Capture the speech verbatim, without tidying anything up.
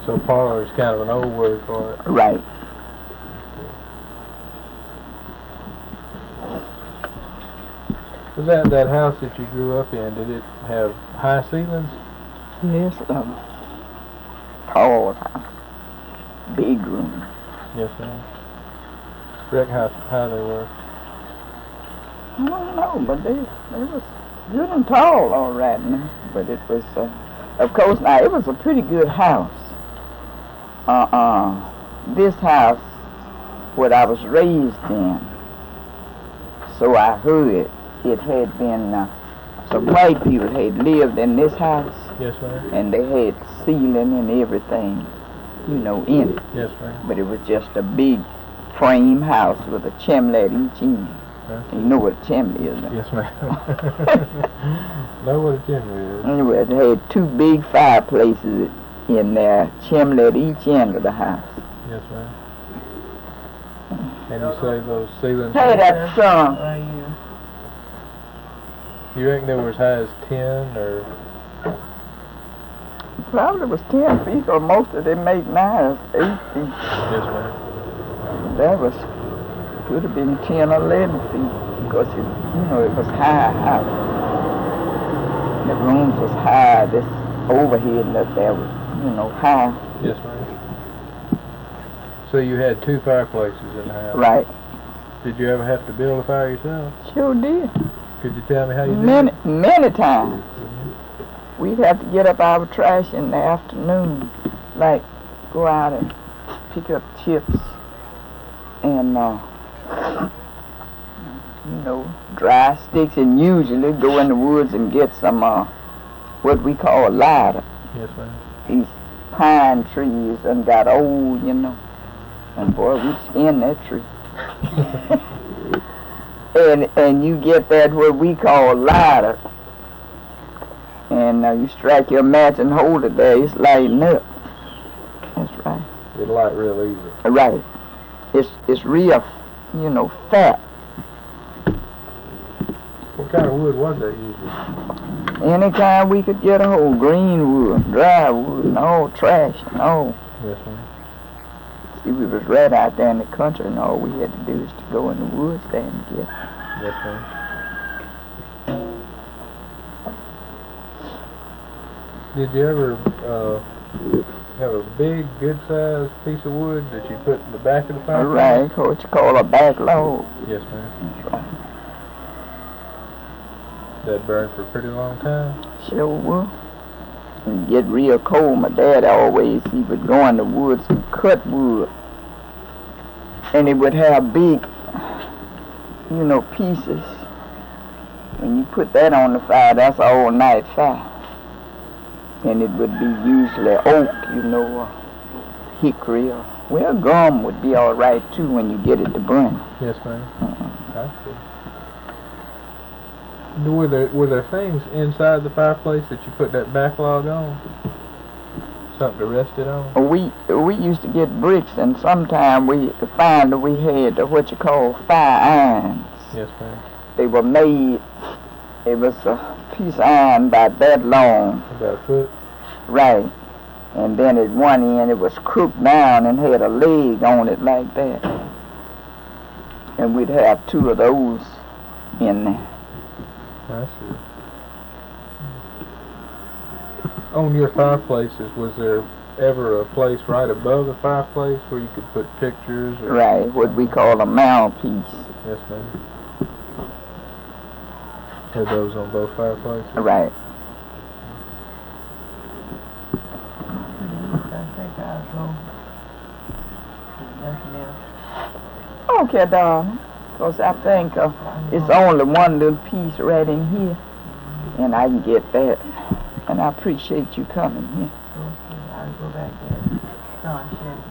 So parlor is kind of an old word for it. Right. Was that that house that you grew up in? Did it have high ceilings? Yes, um, tall house, big room. Yes, ma'am. Rick, how high they were? I don't know, but they they was good and tall, all right now. But it was, uh, of course, now it was a pretty good house. Uh-uh. This house, what I was raised in, so I heard it had been, uh, some white people had lived in this house. Yes, ma'am. And they had ceiling and everything, you know, in it. Yes, ma'am. But it was just a big frame house with a chimney at each end. You know what a chimney is, don't you? Yes, ma'am. Know what a chimney is. Anyway, it had two big fireplaces in there, chimney at each end of the house. Yes, ma'am. And you say those ceilings... Hey, that song. You reckon they were as high as ten, or... Probably was ten feet, or most of them make nine, eight feet. Yes, ma'am. That was, could have been ten or eleven feet, because it, you know, it was high house. The rooms was high, this overhead up there was, you know, high. Yes, ma'am. So you had two fireplaces in the house? Right. Did you ever have to build a fire yourself? Sure did. Could you tell me how you did Many, it? many times. We'd have to get up our trash in the afternoon, like go out and pick up chips and, uh, you know, dry sticks, and usually go in the woods and get some, uh, what we call lighter. Yes, ma'am. These pine trees and got old, you know, and boy, we'd skin that tree. and and you get that what we call lighter, and uh, you strike your match and hold it there, it's lighting up. That's right. It light real easy. Right. It's it's real, you know, fat. What kind of wood was that usually? Any kind we could get a hold, green wood, dry wood, and all trash and all. Yes, ma'am. See, we was right out there in the country, and all we had to do is to go in the woods there and get it. Yes, ma'am. Did you ever uh, have a big, good-sized piece of wood that you put in the back of the fireplace? Right, what you call a back log. Yes, ma'am. That's right. That burned for a pretty long time? Sure would. And get real cold. My dad always, he would go in the woods and cut wood. And he would have big, you know, pieces. And you put that on the fire, that's an all-night fire. And it would be usually oak, you know, or hickory. Or, well, gum would be all right, too, when you get it to burn. Yes, ma'am. Uh-uh. I see. Were there, were there things inside the fireplace that you put that backlog on? Something to rest it on? We we used to get bricks, and sometime we found that we had uh, what you call fire irons. Yes, ma'am. They were made, it was a piece of iron about that long. About a foot? Right. And then at one end it was crooked down and had a leg on it like that. And we'd have two of those in there. I see. On your fireplaces, was there ever a place right above the fireplace where you could put pictures? Or right, what we call a mantelpiece. Yes, ma'am. Had those on both fireplaces? Right. Okay, darling. Because I think uh, it's only one little piece right in here, and I can get that. And I appreciate you coming here. Okay, I'll go back there.